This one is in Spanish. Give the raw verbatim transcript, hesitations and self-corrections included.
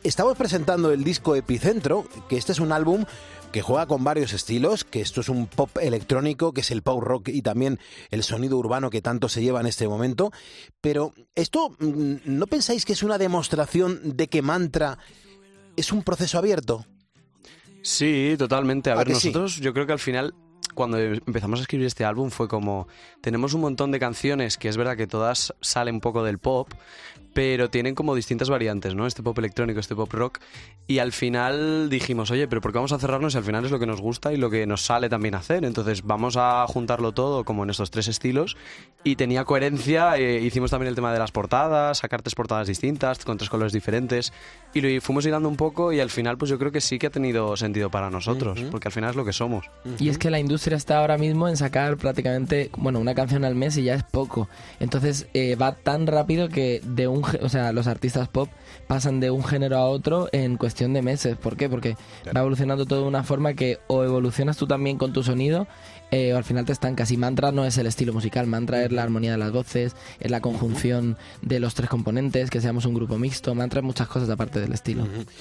estamos presentando el disco Epicentro, que este es un álbum que juega con varios estilos, que esto es un pop electrónico, que es el pop rock y también el sonido urbano que tanto se lleva en este momento. Pero esto, ¿no pensáis que es una demostración de que Mantra es un proceso abierto? Sí, totalmente. A ver, nosotros sí? yo creo que al final, cuando empezamos a escribir este álbum, fue como, tenemos un montón de canciones que es verdad que todas salen un poco del pop, pero tienen como distintas variantes, ¿no? Este pop electrónico, este pop rock, y al final dijimos, oye, pero ¿por qué vamos a cerrarnos si al final es lo que nos gusta y lo que nos sale también hacer? Entonces vamos a juntarlo todo como en estos tres estilos, y tenía coherencia. Eh, hicimos también el tema de las portadas, sacar tres portadas distintas, con tres colores diferentes, y lo fuimos hilando un poco, y al final pues yo creo que sí que ha tenido sentido para nosotros, uh-huh. porque al final es lo que somos. Uh-huh. Y es que la industria está ahora mismo en sacar prácticamente, bueno, una canción al mes y ya es poco. Entonces eh, va tan rápido que de un o sea, los artistas pop pasan de un género a otro en cuestión de meses. ¿Por qué? Porque claro, va evolucionando todo de una forma que o evolucionas tú también con tu sonido eh, o al final te estancas. Y Mantra no es el estilo musical, Mantra es la armonía de las voces, es la conjunción de los tres componentes, que seamos un grupo mixto. Mantra es muchas cosas aparte del estilo.